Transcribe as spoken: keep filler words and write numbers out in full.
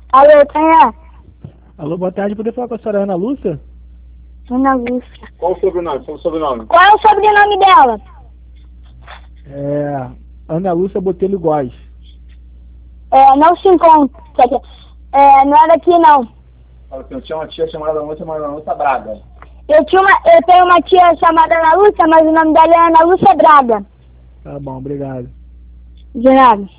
Alô, quem é? Alô, boa tarde. Poder falar com a senhora Ana Lúcia? Ana Lúcia. Qual o sobrenome? Qual o sobrenome? Qual é o sobrenome dela? É... Ana Lúcia Botelho Góes. É, não se encontra. É, não é daqui não. Fala assim, eu tinha uma tia chamada Ana Lúcia, mas Ana Lúcia Braga. Eu, tinha uma, eu tenho uma tia chamada Ana Lúcia, mas o nome dela é Ana Lúcia Braga. Tá bom, obrigado. De nada.